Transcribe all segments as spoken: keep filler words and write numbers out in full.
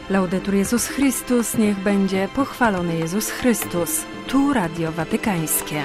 Laudetur Jezus Chrystus, niech będzie pochwalony Jezus Chrystus. Tu Radio Watykańskie.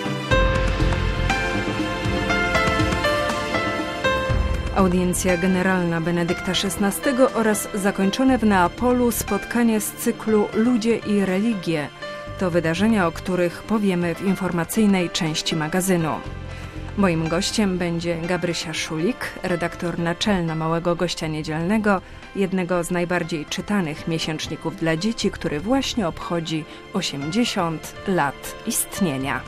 Audiencja generalna Benedykta szesnastego oraz zakończone w Neapolu spotkanie z cyklu Ludzie i religie. To wydarzenia, o których powiemy w informacyjnej części magazynu. Moim gościem będzie Gabrysia Szulik, redaktor naczelna Małego Gościa Niedzielnego, jednego z najbardziej czytanych miesięczników dla dzieci, który właśnie obchodzi osiemdziesiąt lat istnienia.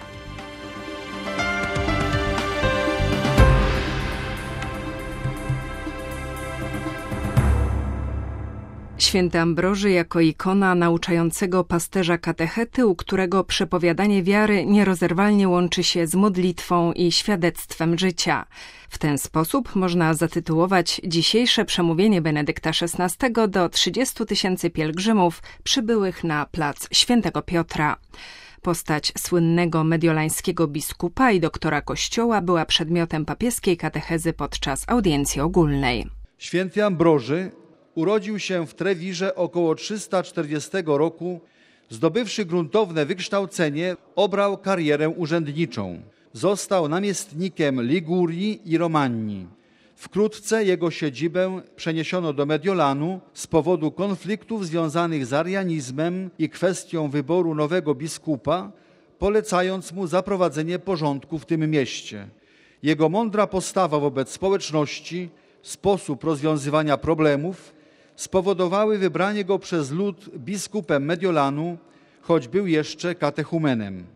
Święty Ambroży jako ikona nauczającego pasterza katechety, u którego przepowiadanie wiary nierozerwalnie łączy się z modlitwą i świadectwem życia. W ten sposób można zatytułować dzisiejsze przemówienie Benedykta szesnastego do trzydziestu tysięcy pielgrzymów przybyłych na plac Świętego Piotra. Postać słynnego mediolańskiego biskupa i doktora Kościoła była przedmiotem papieskiej katechezy podczas audiencji ogólnej. Święty Ambroży urodził się w Trewirze około trzysta czterdziestego roku. Zdobywszy gruntowne wykształcenie, obrał karierę urzędniczą. Został namiestnikiem Ligurii i Romagni. Wkrótce jego siedzibę przeniesiono do Mediolanu z powodu konfliktów związanych z arianizmem i kwestią wyboru nowego biskupa, polecając mu zaprowadzenie porządku w tym mieście. Jego mądra postawa wobec społeczności, sposób rozwiązywania problemów spowodowały wybranie go przez lud biskupem Mediolanu, choć był jeszcze katechumenem.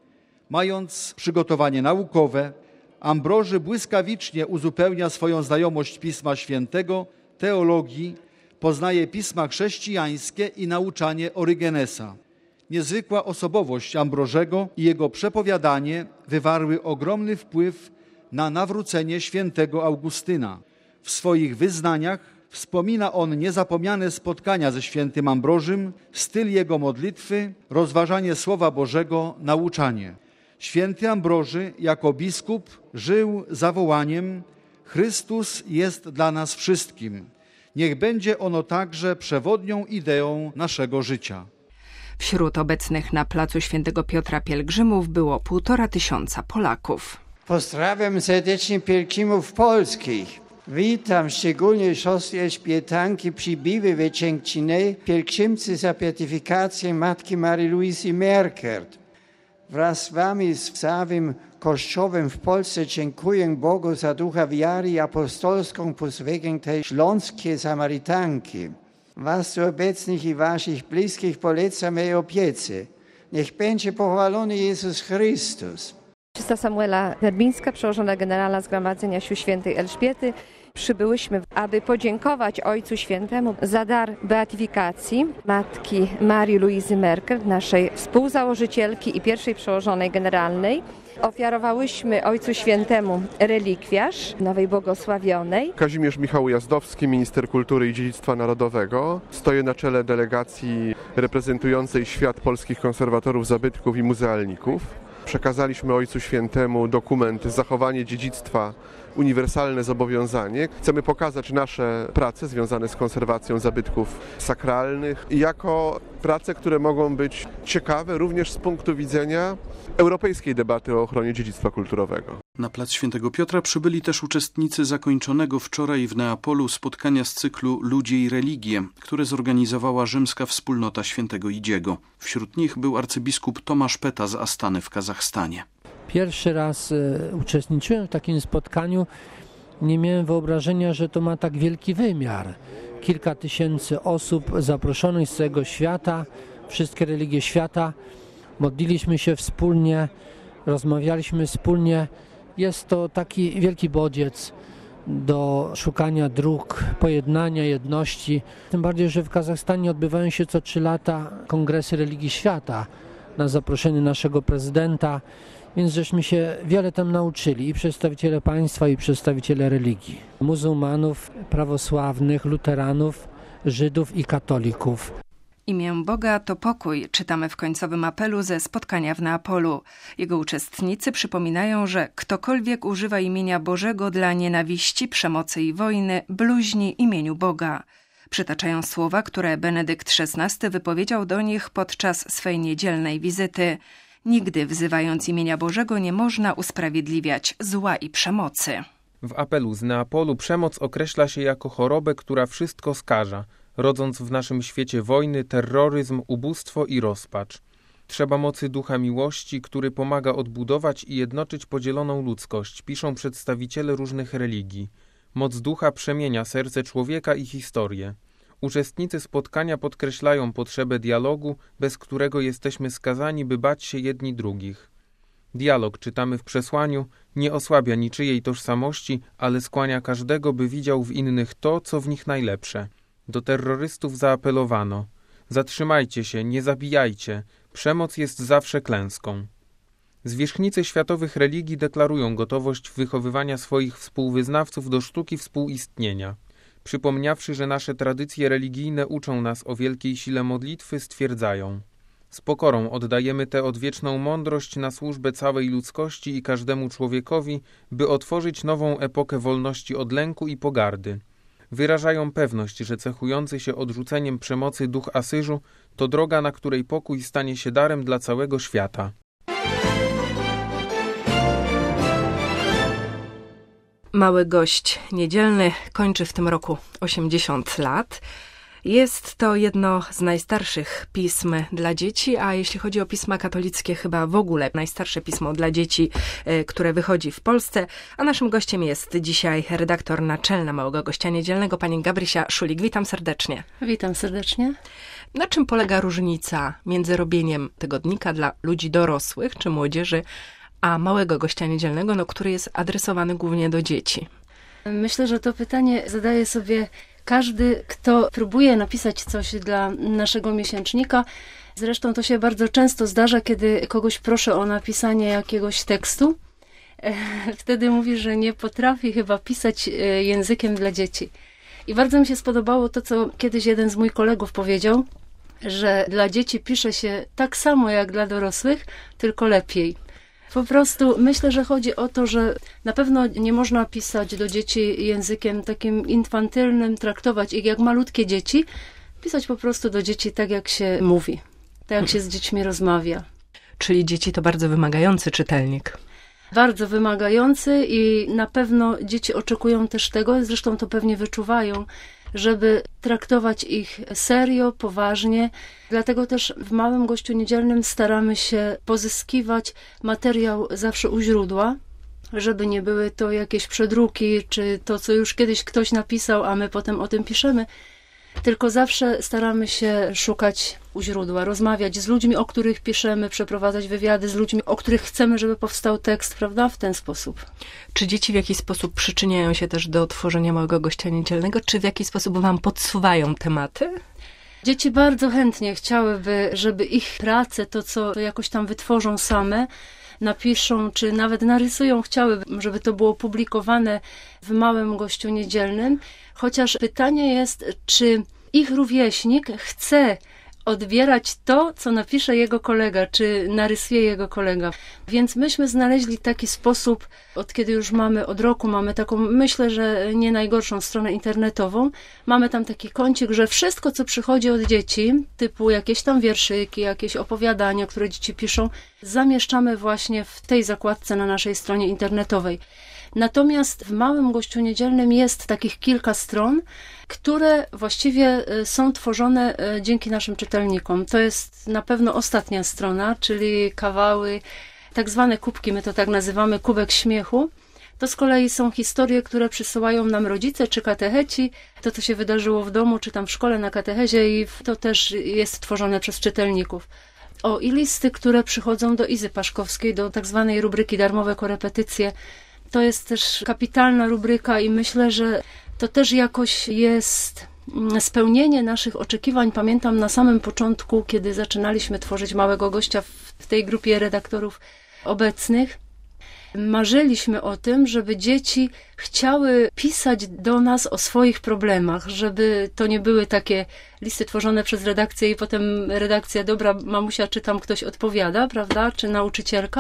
Mając przygotowanie naukowe, Ambroży błyskawicznie uzupełnia swoją znajomość Pisma Świętego, teologii, poznaje pisma chrześcijańskie i nauczanie Orygenesa. Niezwykła osobowość Ambrożego i jego przepowiadanie wywarły ogromny wpływ na nawrócenie świętego Augustyna. W swoich wyznaniach wspomina on niezapomniane spotkania ze świętym Ambrożym, styl jego modlitwy, rozważanie Słowa Bożego, nauczanie. Święty Ambroży jako biskup żył zawołaniem: Chrystus jest dla nas wszystkim. Niech będzie ono także przewodnią ideą naszego życia. Wśród obecnych na placu Świętego Piotra pielgrzymów było półtora tysiąca Polaków. Pozdrawiam serdecznie pielgrzymów polskich. Witam szczególnie siostry Elżbietanki Przybyły w Cięcinie, pielgrzymcy za beatyfikację Matki Marii Luizy Merkert. Wraz z wami, z całym Kościołem w Polsce, dziękuję Bogu za ducha wiary i apostolską posługę tej śląskiej Samarytanki. Was tu obecnych i waszych bliskich polecam jej opiece. Niech będzie pochwalony Jezus Chrystus. Siostra Samuela Derbińska, przełożona generalna Zgromadzenia Sióstr Świętej Elżbiety. Przybyłyśmy, aby podziękować Ojcu Świętemu za dar beatyfikacji Matki Marii Luizy Merkert, naszej współzałożycielki i pierwszej przełożonej generalnej. Ofiarowałyśmy Ojcu Świętemu relikwiarz nowej błogosławionej. Kazimierz Michał Jazdowski, minister kultury i dziedzictwa narodowego. Stoję na czele delegacji reprezentującej świat polskich konserwatorów zabytków i muzealników. Przekazaliśmy Ojcu Świętemu dokument Zachowanie dziedzictwa, uniwersalne zobowiązanie. Chcemy pokazać nasze prace związane z konserwacją zabytków sakralnych jako prace, które mogą być ciekawe również z punktu widzenia europejskiej debaty o ochronie dziedzictwa kulturowego. Na plac Świętego Piotra przybyli też uczestnicy zakończonego wczoraj w Neapolu spotkania z cyklu Ludzie i religie, które zorganizowała rzymska wspólnota Świętego Idziego. Wśród nich był arcybiskup Tomasz Peta z Astany w Kazachstanie. Pierwszy raz uczestniczyłem w takim spotkaniu. Nie miałem wyobrażenia, że to ma tak wielki wymiar. Kilka tysięcy osób zaproszonych z całego świata, wszystkie religie świata. Modliliśmy się wspólnie, rozmawialiśmy wspólnie. Jest to taki wielki bodziec do szukania dróg, pojednania, jedności. Tym bardziej, że w Kazachstanie odbywają się co trzy lata kongresy religii świata na zaproszenie naszego prezydenta. Więc żeśmy się wiele tam nauczyli, i przedstawiciele państwa, i przedstawiciele religii. Muzułmanów, prawosławnych, luteranów, Żydów i katolików. Imię Boga to pokój, czytamy w końcowym apelu ze spotkania w Neapolu. Jego uczestnicy przypominają, że ktokolwiek używa imienia Bożego dla nienawiści, przemocy i wojny, bluźni imieniu Boga. Przytaczają słowa, które Benedykt szesnasty wypowiedział do nich podczas swej niedzielnej wizyty. Nigdy wzywając imienia Bożego nie można usprawiedliwiać zła i przemocy. W apelu z Neapolu przemoc określa się jako chorobę, która wszystko skaża, rodząc w naszym świecie wojny, terroryzm, ubóstwo i rozpacz. Trzeba mocy ducha miłości, który pomaga odbudować i jednoczyć podzieloną ludzkość, piszą przedstawiciele różnych religii. Moc ducha przemienia serce człowieka i historię. Uczestnicy spotkania podkreślają potrzebę dialogu, bez którego jesteśmy skazani, by bać się jedni drugich. Dialog, czytamy w przesłaniu, nie osłabia niczyjej tożsamości, ale skłania każdego, by widział w innych to, co w nich najlepsze. Do terrorystów zaapelowano: zatrzymajcie się, nie zabijajcie, przemoc jest zawsze klęską. Zwierzchnicy światowych religii deklarują gotowość wychowywania swoich współwyznawców do sztuki współistnienia. Przypomniawszy, że nasze tradycje religijne uczą nas o wielkiej sile modlitwy, stwierdzają: z pokorą oddajemy tę odwieczną mądrość na służbę całej ludzkości i każdemu człowiekowi, by otworzyć nową epokę wolności od lęku i pogardy. Wyrażają pewność, że cechujący się odrzuceniem przemocy duch Asyżu to droga, na której pokój stanie się darem dla całego świata. Mały gość niedzielny kończy w tym roku osiemdziesiąt lat. Jest to jedno z najstarszych pism dla dzieci, a jeśli chodzi o pisma katolickie, chyba w ogóle najstarsze pismo dla dzieci, które wychodzi w Polsce. A naszym gościem jest dzisiaj redaktor naczelna Małego Gościa Niedzielnego, pani Gabrysia Szulik. Witam serdecznie. Witam serdecznie. Na czym polega różnica między robieniem tygodnika dla ludzi dorosłych czy młodzieży, a Małego Gościa Niedzielnego, no, który jest adresowany głównie do dzieci? Myślę, że to pytanie zadaje sobie każdy, kto próbuje napisać coś dla naszego miesięcznika. Zresztą to się bardzo często zdarza, kiedy kogoś proszę o napisanie jakiegoś tekstu. Wtedy mówi, że nie potrafi chyba pisać językiem dla dzieci. I bardzo mi się spodobało to, co kiedyś jeden z moich kolegów powiedział, że dla dzieci pisze się tak samo jak dla dorosłych, tylko lepiej. Po prostu myślę, że chodzi o to, że na pewno nie można pisać do dzieci językiem takim infantylnym, traktować ich jak malutkie dzieci, pisać po prostu do dzieci tak, jak się mówi, tak, jak się z dziećmi rozmawia. Czyli dzieci to bardzo wymagający czytelnik. Bardzo wymagający i na pewno dzieci oczekują też tego, zresztą to pewnie wyczuwają, żeby traktować ich serio, poważnie. Dlatego też w Małym Gościu Niedzielnym staramy się pozyskiwać materiał zawsze u źródła, żeby nie były to jakieś przedruki, czy to, co już kiedyś ktoś napisał, a my potem o tym piszemy. Tylko zawsze staramy się szukać u źródła, rozmawiać z ludźmi, o których piszemy, przeprowadzać wywiady z ludźmi, o których chcemy, żeby powstał tekst, prawda, w ten sposób. Czy dzieci w jakiś sposób przyczyniają się też do tworzenia Małego Gościa Niedzielnego, czy w jakiś sposób wam podsuwają tematy? Dzieci bardzo chętnie chciałyby, żeby ich prace, to co jakoś tam wytworzą same, napiszą, czy nawet narysują, chciały, żeby to było publikowane w Małym Gościu Niedzielnym. Chociaż pytanie jest, czy ich rówieśnik chce odbierać to, co napisze jego kolega, czy narysuje jego kolega. Więc myśmy znaleźli taki sposób, od kiedy już mamy, od roku mamy taką, myślę, że nie najgorszą stronę internetową. Mamy tam taki kącik, że wszystko, co przychodzi od dzieci, typu jakieś tam wierszyki, jakieś opowiadania, które dzieci piszą, zamieszczamy właśnie w tej zakładce na naszej stronie internetowej. Natomiast w Małym Gościu Niedzielnym jest takich kilka stron, które właściwie są tworzone dzięki naszym czytelnikom. To jest na pewno ostatnia strona, czyli kawały, tak zwane kubki, my to tak nazywamy, kubek śmiechu. To z kolei są historie, które przysyłają nam rodzice czy katecheci, to co się wydarzyło w domu, czy tam w szkole na katechezie i to też jest tworzone przez czytelników. O, i listy, które przychodzą do Izy Paszkowskiej, do tak zwanej rubryki Darmowe korepetycje. To jest też kapitalna rubryka i myślę, że to też jakoś jest spełnienie naszych oczekiwań. Pamiętam na samym początku, kiedy zaczynaliśmy tworzyć Małego Gościa w tej grupie redaktorów obecnych, marzyliśmy o tym, żeby dzieci chciały pisać do nas o swoich problemach, żeby to nie były takie listy tworzone przez redakcję i potem redakcja, dobra, mamusia, czy tam ktoś odpowiada, prawda, czy nauczycielka.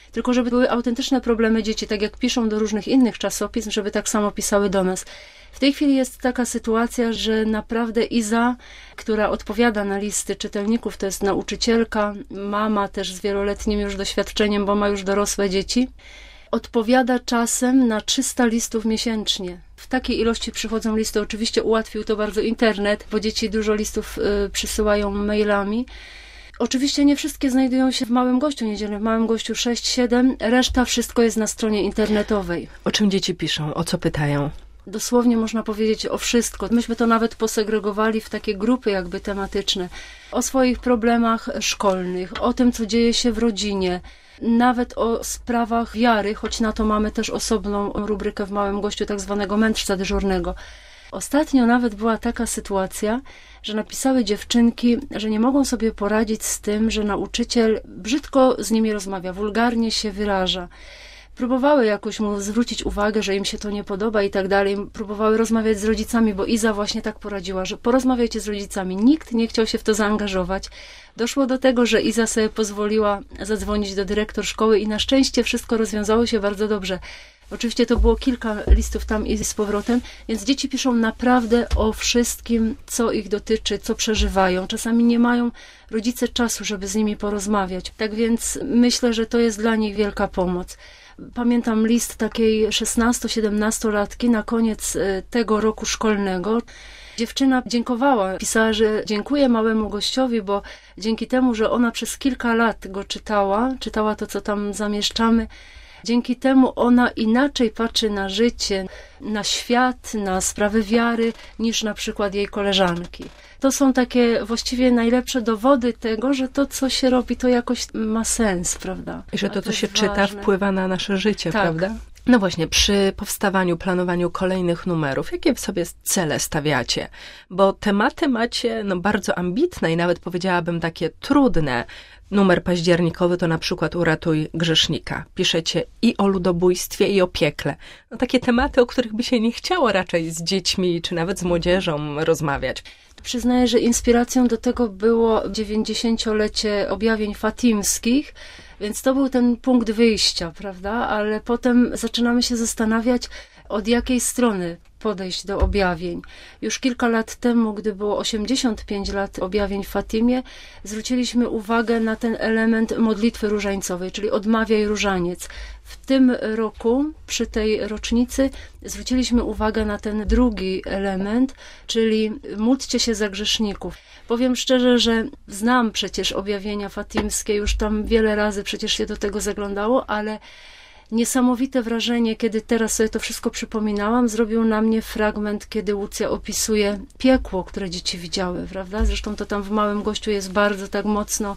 tylko żeby były autentyczne problemy dzieci, tak jak piszą do różnych innych czasopism, żeby tak samo pisały do nas. W tej chwili jest taka sytuacja, że naprawdę Iza, która odpowiada na listy czytelników, to jest nauczycielka, mama też z wieloletnim już doświadczeniem, bo ma już dorosłe dzieci, odpowiada czasem na trzysta listów miesięcznie. W takiej ilości przychodzą listy. Oczywiście ułatwił to bardzo internet, bo dzieci dużo listów y, przysyłają mailami. Oczywiście nie wszystkie znajdują się w Małym Gościu Niedzielnym. W Małym Gościu sześć siedem, reszta wszystko jest na stronie internetowej. O czym dzieci piszą? O co pytają? Dosłownie można powiedzieć o wszystko. Myśmy to nawet posegregowali w takie grupy jakby tematyczne. O swoich problemach szkolnych, o tym, co dzieje się w rodzinie, nawet o sprawach wiary, choć na to mamy też osobną rubrykę w Małym Gościu, tak zwanego mędrca dyżurnego. Ostatnio nawet była taka sytuacja, że napisały dziewczynki, że nie mogą sobie poradzić z tym, że nauczyciel brzydko z nimi rozmawia, wulgarnie się wyraża. Próbowały jakoś mu zwrócić uwagę, że im się to nie podoba i tak dalej. Próbowały rozmawiać z rodzicami, bo Iza właśnie tak poradziła, że porozmawiajcie z rodzicami. Nikt nie chciał się w to zaangażować. Doszło do tego, że Iza sobie pozwoliła zadzwonić do dyrektor szkoły i na szczęście wszystko rozwiązało się bardzo dobrze. Oczywiście to było kilka listów tam i z powrotem, więc dzieci piszą naprawdę o wszystkim, co ich dotyczy, co przeżywają. Czasami nie mają rodzice czasu, żeby z nimi porozmawiać. Tak więc myślę, że to jest dla nich wielka pomoc. Pamiętam list takiej szesnasto-siedemnastolatki na koniec tego roku szkolnego. Dziewczyna dziękowała, pisała, że dziękuję Małemu Gościowi, bo dzięki temu, że ona przez kilka lat go czytała, czytała to, co tam zamieszczamy, dzięki temu ona inaczej patrzy na życie, na świat, na sprawy wiary, niż na przykład jej koleżanki. To są takie właściwie najlepsze dowody tego, że to, co się robi, to jakoś ma sens, prawda? I że to, to co się czyta, ważne. wpływa na nasze życie, tak. prawda? No właśnie, przy powstawaniu, planowaniu kolejnych numerów, jakie sobie cele stawiacie? Bo tematy macie no, bardzo ambitne i nawet powiedziałabym takie trudne. Numer październikowy to na przykład Uratuj grzesznika. Piszecie i o ludobójstwie, i o piekle. No takie tematy, o których by się nie chciało raczej z dziećmi, czy nawet z młodzieżą rozmawiać. Przyznaję, że inspiracją do tego było dziewięćdziesięciolecie objawień fatimskich, więc to był ten punkt wyjścia, prawda? Ale potem zaczynamy się zastanawiać, od jakiej strony podejść do objawień. Już kilka lat temu, gdy było osiemdziesiąt pięć lat objawień w Fatimie, zwróciliśmy uwagę na ten element modlitwy różańcowej, czyli odmawiaj różaniec. W tym roku, przy tej rocznicy, zwróciliśmy uwagę na ten drugi element, czyli módlcie się za grzeszników. Powiem szczerze, że znam przecież objawienia fatimskie, już tam wiele razy przecież się do tego zaglądało, ale niesamowite wrażenie, kiedy teraz sobie to wszystko przypominałam, zrobił na mnie fragment, kiedy Łucja opisuje piekło, które dzieci widziały, prawda? Zresztą to tam w Małym Gościu jest bardzo tak mocno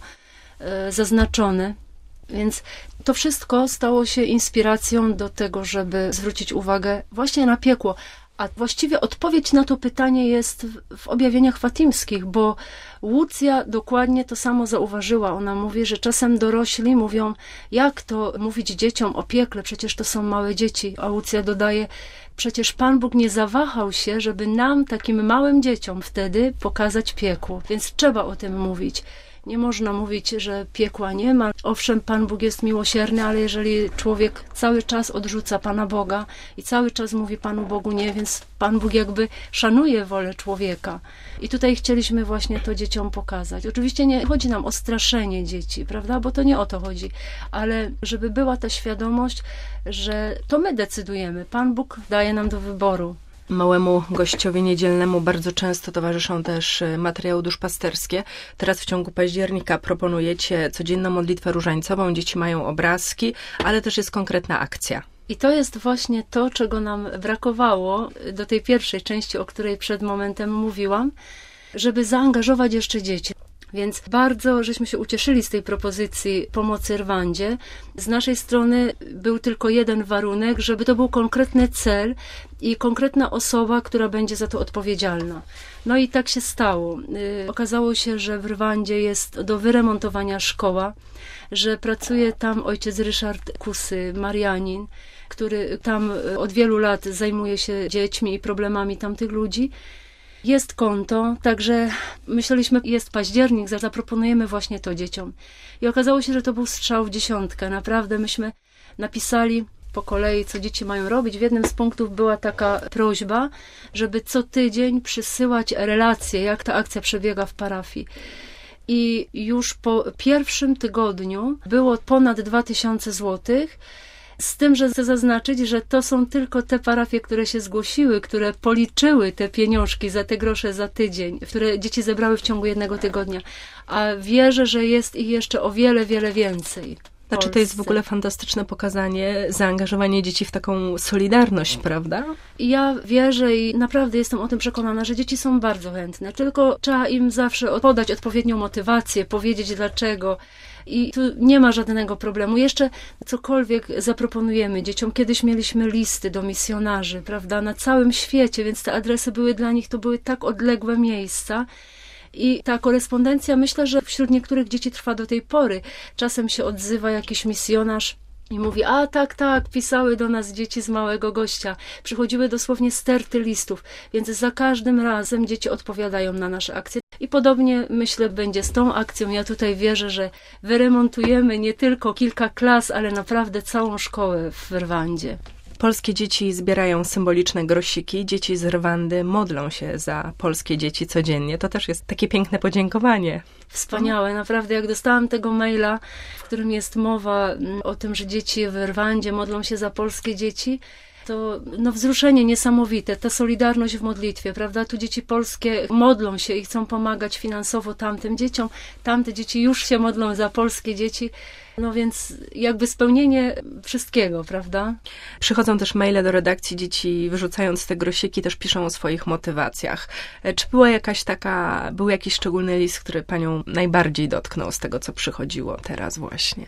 e, zaznaczone. Więc to wszystko stało się inspiracją do tego, żeby zwrócić uwagę właśnie na piekło. A właściwie odpowiedź na to pytanie jest w, w objawieniach fatimskich, bo Łucja dokładnie to samo zauważyła. Ona mówi, że czasem dorośli mówią, jak to mówić dzieciom o piekle, przecież to są małe dzieci. A Łucja dodaje, przecież Pan Bóg nie zawahał się, żeby nam, takim małym dzieciom wtedy pokazać piekło. Więc trzeba o tym mówić. Nie można mówić, że piekła nie ma. Owszem, Pan Bóg jest miłosierny, ale jeżeli człowiek cały czas odrzuca Pana Boga i cały czas mówi Panu Bogu nie, więc Pan Bóg jakby szanuje wolę człowieka. I tutaj chcieliśmy właśnie to dzieciom pokazać. Oczywiście nie chodzi nam o straszenie dzieci, prawda, bo to nie o to chodzi, ale żeby była ta świadomość, że to my decydujemy. Pan Bóg daje nam do wyboru. Małemu Gościowi Niedzielnemu bardzo często towarzyszą też materiały duszpasterskie. Teraz w ciągu października proponujecie codzienną modlitwę różańcową, dzieci mają obrazki, ale też jest konkretna akcja. I to jest właśnie to, czego nam brakowało do tej pierwszej części, o której przed momentem mówiłam, żeby zaangażować jeszcze dzieci. Więc bardzo żeśmy się ucieszyli z tej propozycji pomocy Rwandzie. Z naszej strony był tylko jeden warunek, żeby to był konkretny cel i konkretna osoba, która będzie za to odpowiedzialna. No i tak się stało. Yy, okazało się, że w Rwandzie jest do wyremontowania szkoła, że pracuje tam ojciec Ryszard Kusy, Marianin, który tam od wielu lat zajmuje się dziećmi i problemami tamtych ludzi. Jest konto, także myśleliśmy, jest październik, zaproponujemy właśnie to dzieciom. I okazało się, że to był strzał w dziesiątkę. Naprawdę myśmy napisali po kolei, co dzieci mają robić. W jednym z punktów była taka prośba, żeby co tydzień przysyłać relacje, jak ta akcja przebiega w parafii. I już po pierwszym tygodniu było ponad dwa tysiące złotych, z tym, że chcę zaznaczyć, że to są tylko te parafie, które się zgłosiły, które policzyły te pieniążki za te grosze za tydzień, które dzieci zebrały w ciągu jednego tygodnia. A wierzę, że jest ich jeszcze o wiele, wiele więcej. Znaczy to jest w ogóle fantastyczne pokazanie, zaangażowanie dzieci w taką solidarność, prawda? Ja wierzę i naprawdę jestem o tym przekonana, że dzieci są bardzo chętne, tylko trzeba im zawsze podać odpowiednią motywację, powiedzieć dlaczego. I tu nie ma żadnego problemu. Jeszcze cokolwiek zaproponujemy dzieciom. Kiedyś mieliśmy listy do misjonarzy, prawda, na całym świecie, więc te adresy były dla nich, to były tak odległe miejsca. I ta korespondencja, myślę, że wśród niektórych dzieci trwa do tej pory. Czasem się odzywa jakiś misjonarz i mówi, a tak, tak, pisały do nas dzieci z Małego Gościa. Przychodziły dosłownie sterty listów, więc za każdym razem dzieci odpowiadają na nasze akcje. I podobnie, myślę, będzie z tą akcją. Ja tutaj wierzę, że wyremontujemy nie tylko kilka klas, ale naprawdę całą szkołę w Rwandzie. Polskie dzieci zbierają symboliczne grosiki. Dzieci z Rwandy modlą się za polskie dzieci codziennie. To też jest takie piękne podziękowanie. Wspaniałe, naprawdę. Jak dostałam tego maila, w którym jest mowa o tym, że dzieci w Rwandzie modlą się za polskie dzieci, to no, wzruszenie niesamowite, ta solidarność w modlitwie, prawda? Tu dzieci polskie modlą się i chcą pomagać finansowo tamtym dzieciom. Tamte dzieci już się modlą za polskie dzieci. No więc jakby spełnienie wszystkiego, prawda? Przychodzą też maile do redakcji, dzieci wyrzucając te grosiki też piszą o swoich motywacjach. Czy była jakaś taka, był jakiś szczególny list, który panią najbardziej dotknął z tego, co przychodziło teraz właśnie?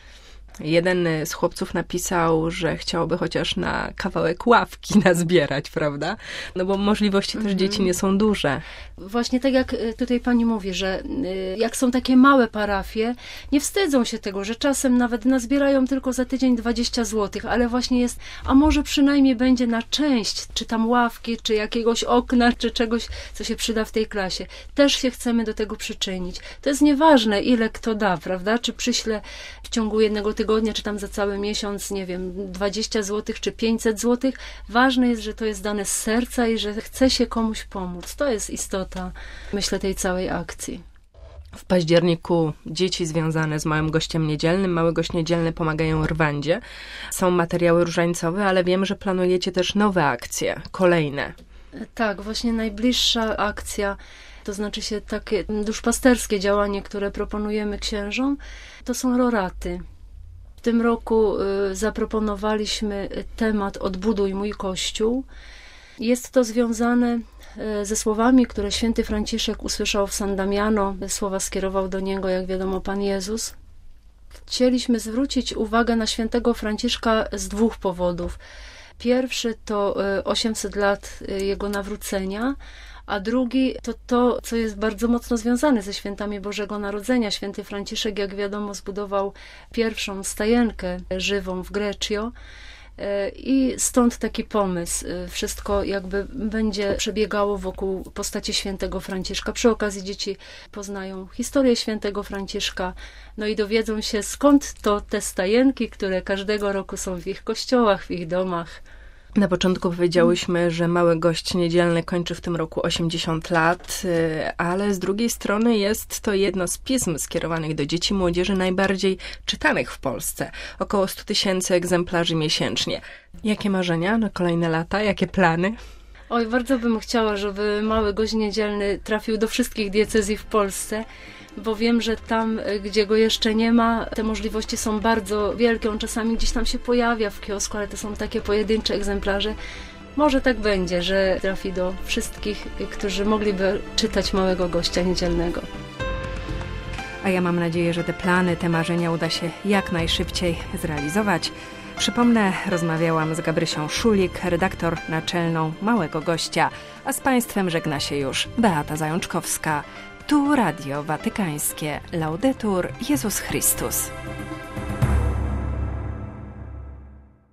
Jeden z chłopców napisał, że chciałby chociaż na kawałek ławki nazbierać, prawda? No bo możliwości też dzieci nie są duże. Właśnie tak jak tutaj pani mówi, że jak są takie małe parafie, nie wstydzą się tego, że czasem nawet nazbierają tylko za tydzień dwadzieścia złotych, ale właśnie jest, a może przynajmniej będzie na część, czy tam ławki, czy jakiegoś okna, czy czegoś, co się przyda w tej klasie. Też się chcemy do tego przyczynić. To jest nieważne, ile kto da, prawda? Czy przyśle w ciągu jednego tygodnia, czy tam za cały miesiąc, nie wiem, dwadzieścia złotych, czy pięćset złotych. Ważne jest, że to jest dane z serca i że chce się komuś pomóc. To jest istota, myślę, tej całej akcji. W październiku dzieci związane z Małym Gościem Niedzielnym, Mały Gość Niedzielny pomagają Rwandzie. Są materiały różańcowe, ale wiem, że planujecie też nowe akcje, kolejne. Tak, właśnie najbliższa akcja, to znaczy się takie duszpasterskie działanie, które proponujemy księżom, to są roraty. W tym roku y, zaproponowaliśmy temat Odbuduj mój Kościół. Jest to związane y, ze słowami, które święty Franciszek usłyszał w San Damiano. Słowa skierował do niego, jak wiadomo, Pan Jezus. Chcieliśmy zwrócić uwagę na świętego Franciszka z dwóch powodów. Pierwszy to y, osiemset lat y, jego nawrócenia, a drugi to to, co jest bardzo mocno związane ze świętami Bożego Narodzenia. Święty Franciszek, jak wiadomo, zbudował pierwszą stajenkę żywą w Greccio i stąd taki pomysł. Wszystko jakby będzie przebiegało wokół postaci świętego Franciszka. Przy okazji dzieci poznają historię świętego Franciszka, no i dowiedzą się, skąd to te stajenki, które każdego roku są w ich kościołach, w ich domach. Na początku powiedziałyśmy, że Mały Gość Niedzielny kończy w tym roku osiemdziesiąt lat, ale z drugiej strony jest to jedno z pism skierowanych do dzieci i młodzieży najbardziej czytanych w Polsce. Około sto tysięcy egzemplarzy miesięcznie. Jakie marzenia na kolejne lata? Jakie plany? Oj, bardzo bym chciała, żeby Mały Gość Niedzielny trafił do wszystkich diecezji w Polsce, bo wiem, że tam, gdzie go jeszcze nie ma, te możliwości są bardzo wielkie. On czasami gdzieś tam się pojawia w kiosku, ale to są takie pojedyncze egzemplarze. Może tak będzie, że trafi do wszystkich, którzy mogliby czytać Małego Gościa Niedzielnego. A ja mam nadzieję, że te plany, te marzenia uda się jak najszybciej zrealizować. Przypomnę, rozmawiałam z Gabrysią Szulik, redaktor naczelną Małego Gościa, a z Państwem żegna się już Beata Zajączkowska. Tu Radio Watykańskie. Laudetur Jezus Chrystus.